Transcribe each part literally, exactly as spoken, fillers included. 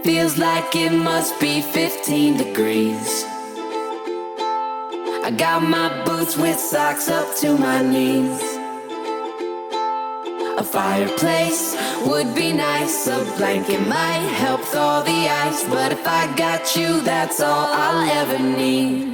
Feels like it must be fifteen degrees. I got my boots with socks up to my knees. A fireplace would be nice. A blanket might help thaw the ice. But if I got you, that's all I'll ever need.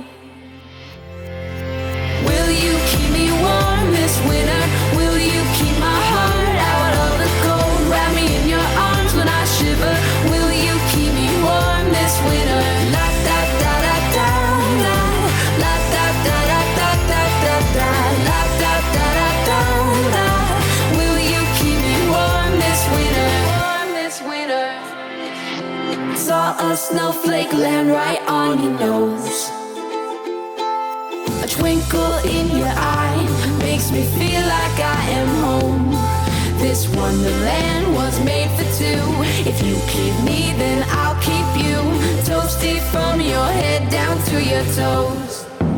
Will you keep me warm this winter? Will you keep my heart out of the cold? Wrap me in your arms when I shiver. Will you keep me warm this winter? La da da da da da. La da da da da da da da. La da da da da da. Will you keep me warm this winter? Warm this winter. Saw a snowflake land right on your nose. A twinkle in your eye makes me feel like I am home. This wonderland was made for two. If you keep me, then I'll keep you. Toasty from your head down to your toes.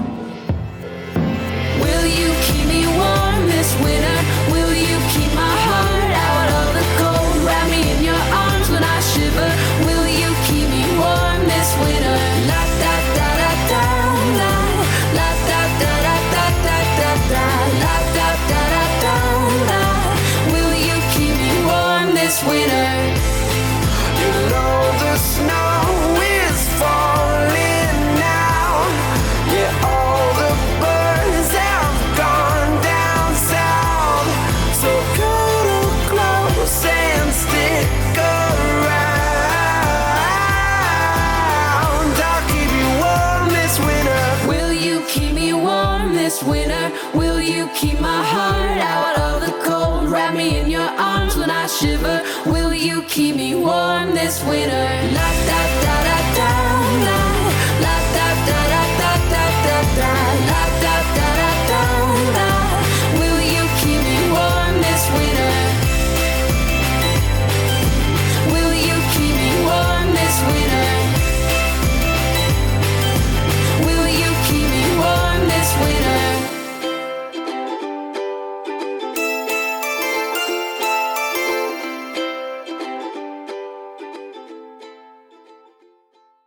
Will you keep me warm this winter? Will you keep my heart out of the cold? Wrap me in your arms when I shiver. Will you keep me warm this winter? La da da da da da. La da da da da da da da. La da da da da da. Will you keep me warm this winter? You know the snow is falling now. Yeah, all the birds have gone down south. So cuddle close and stick around. I'll keep you warm this winter. Will you keep me warm this winter? Will you keep my heart out of the cold? Wrap me in your arms when I shiver. Will you keep me warm this winter? La da da da da.